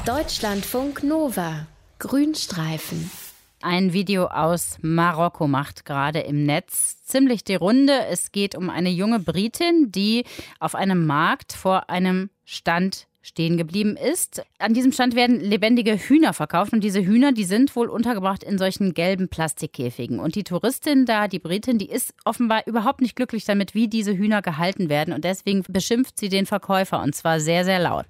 Deutschlandfunk Nova. Grünstreifen. Ein Video aus Marokko macht gerade im Netz ziemlich die Runde. Es geht um eine junge Britin, die auf einem Markt vor einem Stand stehen geblieben ist. An diesem Stand werden lebendige Hühner verkauft und diese Hühner, die sind wohl untergebracht in solchen gelben Plastikkäfigen. Und die Touristin da, die Britin, die ist offenbar überhaupt nicht glücklich damit, wie diese Hühner gehalten werden und deswegen beschimpft sie den Verkäufer und zwar sehr, sehr laut.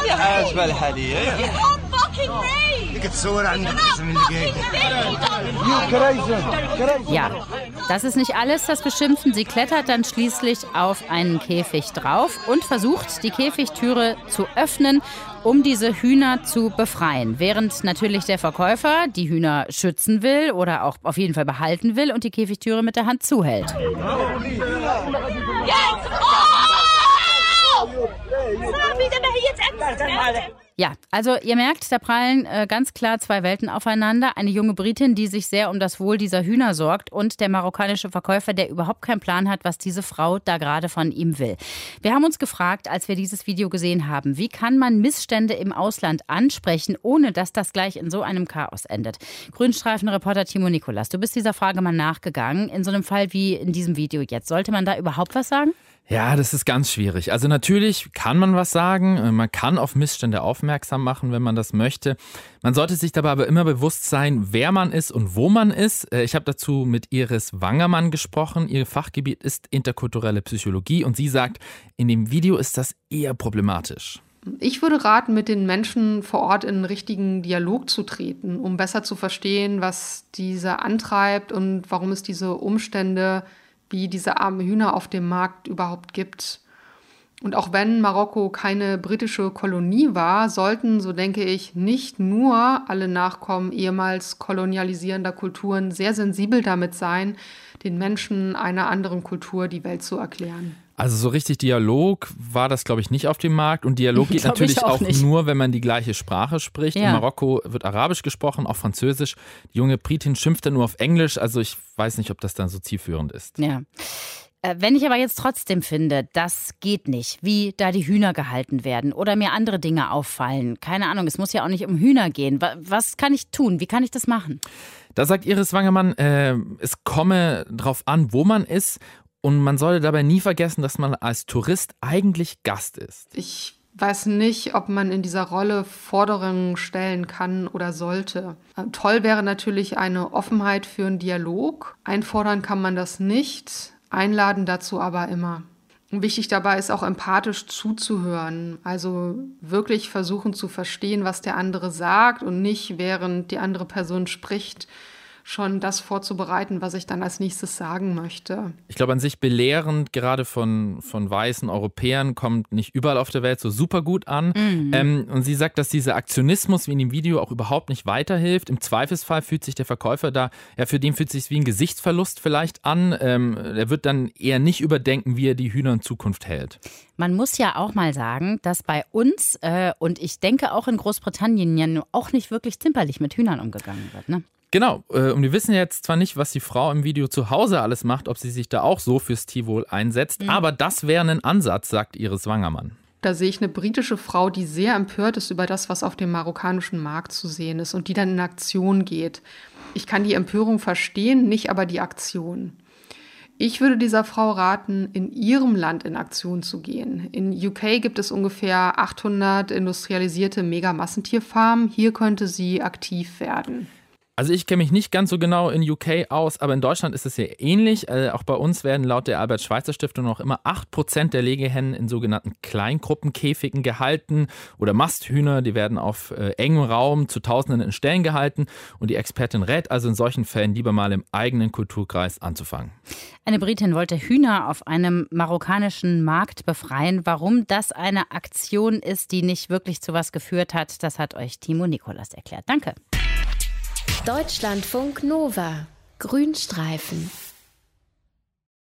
Ja, das ist nicht alles, das Beschimpfen. Sie klettert dann schließlich auf einen Käfig drauf und versucht, die Käfigtüre zu öffnen, um diese Hühner zu befreien. Während natürlich der Verkäufer die Hühner schützen will oder auch auf jeden Fall behalten will und die Käfigtüre mit der Hand zuhält. Ja, also ihr merkt, da prallen ganz klar zwei Welten aufeinander. Eine junge Britin, die sich sehr um das Wohl dieser Hühner sorgt und der marokkanische Verkäufer, der überhaupt keinen Plan hat, was diese Frau da gerade von ihm will. Wir haben uns gefragt, als wir dieses Video gesehen haben, wie kann man Missstände im Ausland ansprechen, ohne dass das gleich in so einem Chaos endet? Grünstreifen-Reporter Timo Nikolas, du bist dieser Frage mal nachgegangen. In so einem Fall wie in diesem Video jetzt, sollte man da überhaupt was sagen? Ja, das ist ganz schwierig. Also natürlich kann man was sagen, man kann auf Missstände aufmerksam machen, wenn man das möchte. Man sollte sich dabei aber immer bewusst sein, wer man ist und wo man ist. Ich habe dazu mit Iris Wangermann gesprochen. Ihr Fachgebiet ist interkulturelle Psychologie und sie sagt, in dem Video ist das eher problematisch. Ich würde raten, mit den Menschen vor Ort in einen richtigen Dialog zu treten, um besser zu verstehen, was diese antreibt und warum es diese Umstände wie diese armen Hühner auf dem Markt überhaupt gibt. Und auch wenn Marokko keine britische Kolonie war, sollten, so denke ich, nicht nur alle Nachkommen ehemals kolonialisierender Kulturen sehr sensibel damit sein, den Menschen einer anderen Kultur die Welt zu erklären. Also so richtig Dialog war das, glaube ich, nicht auf dem Markt. Und Dialog geht natürlich auch nur, wenn man die gleiche Sprache spricht. Ja. In Marokko wird Arabisch gesprochen, auch Französisch. Die junge Britin schimpft dann nur auf Englisch. Also ich weiß nicht, ob das dann so zielführend ist. Ja. Wenn ich aber jetzt trotzdem finde, das geht nicht, wie da die Hühner gehalten werden oder mir andere Dinge auffallen. Keine Ahnung, es muss ja auch nicht um Hühner gehen. Was kann ich tun? Wie kann ich das machen? Da sagt Iris Wangermann, es komme drauf an, wo man ist. Und man sollte dabei nie vergessen, dass man als Tourist eigentlich Gast ist. Ich weiß nicht, ob man in dieser Rolle Forderungen stellen kann oder sollte. Toll wäre natürlich eine Offenheit für einen Dialog. Einfordern kann man das nicht, einladen dazu aber immer. Und wichtig dabei ist auch empathisch zuzuhören, also wirklich versuchen zu verstehen, was der andere sagt und nicht, während die andere Person spricht, schon das vorzubereiten, was ich dann als nächstes sagen möchte. Ich glaube, an sich belehrend, gerade von weißen Europäern, kommt nicht überall auf der Welt so super gut an. Und sie sagt, dass dieser Aktionismus wie in dem Video auch überhaupt nicht weiterhilft. Im Zweifelsfall fühlt sich der Verkäufer da, ja, für den fühlt es sich wie ein Gesichtsverlust vielleicht an. Er wird dann eher nicht überdenken, wie er die Hühner in Zukunft hält. Man muss ja auch mal sagen, dass bei uns und ich denke auch in Großbritannien ja auch nicht wirklich zimperlich mit Hühnern umgegangen wird, ne? Genau, und wir wissen jetzt zwar nicht, was die Frau im Video zu Hause alles macht, ob sie sich da auch so fürs Tierwohl einsetzt, aber das wäre ein Ansatz, sagt Iris Wangermann. Da sehe ich eine britische Frau, die sehr empört ist über das, was auf dem marokkanischen Markt zu sehen ist und die dann in Aktion geht. Ich kann die Empörung verstehen, nicht aber die Aktion. Ich würde dieser Frau raten, in ihrem Land in Aktion zu gehen. In UK gibt es ungefähr 800 industrialisierte Megamassentierfarmen. Hier könnte sie aktiv werden. Also ich kenne mich nicht ganz so genau in UK aus, aber in Deutschland ist es sehr ähnlich. Auch bei uns werden laut der Albert-Schweitzer-Stiftung noch immer 8% der Legehennen in sogenannten Kleingruppenkäfigen gehalten oder Masthühner, die werden auf engem Raum zu Tausenden in Ställen gehalten und die Expertin rät also in solchen Fällen lieber mal im eigenen Kulturkreis anzufangen. Eine Britin wollte Hühner auf einem marokkanischen Markt befreien. Warum das eine Aktion ist, die nicht wirklich zu was geführt hat, das hat euch Timo Nikolas erklärt. Danke. Deutschlandfunk Nova. Grünstreifen.